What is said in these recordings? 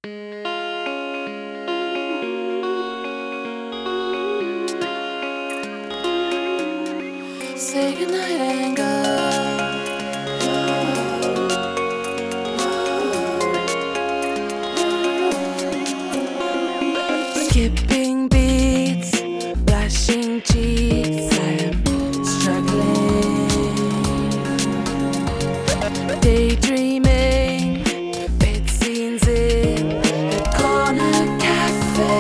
Say goodnight and go. Skipping beats, blushing cheeks, I'm struggling. Daydreaming, bed scenes in the corner cafe.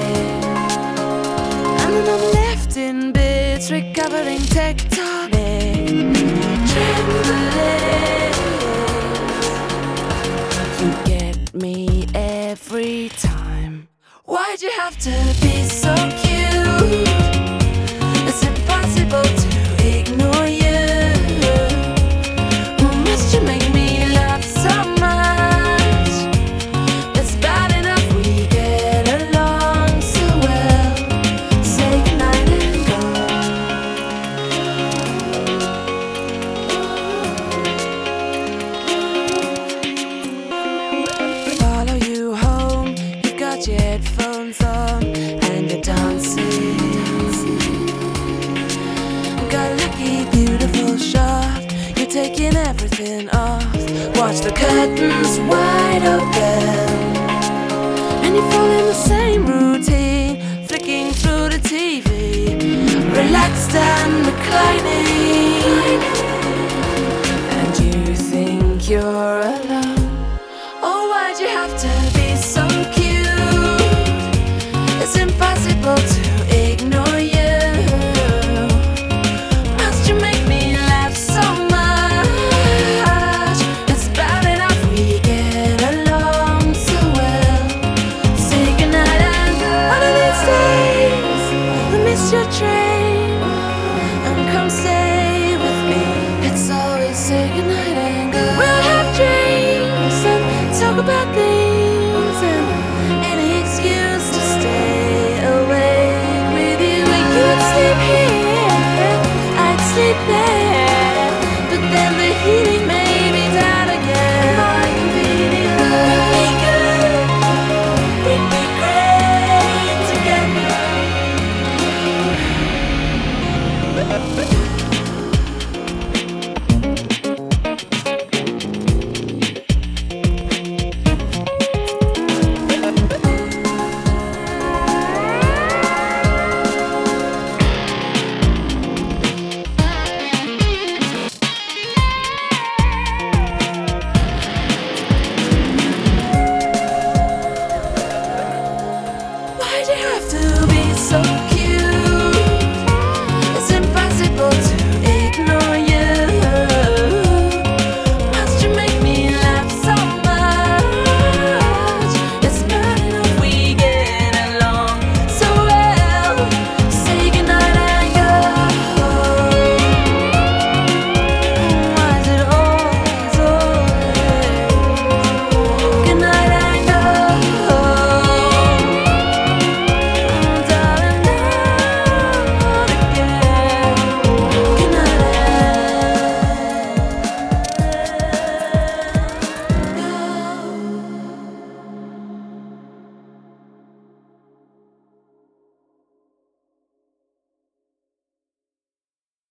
And then I'm left in bits, recovering tectonic trembling. You get me every time. Why'd you have to be so cute? It's impossible to ignore you. Must you make me laugh so much? It's bad enough we get along so well. Say goodnight and go. Follow you home, you've got your headphones on and you're dancing. Got a lucky, beautiful shot, you're taking everything off. Watch the curtains wide open, and you fall in the same routine, flicking through the TV, relaxed and reclining.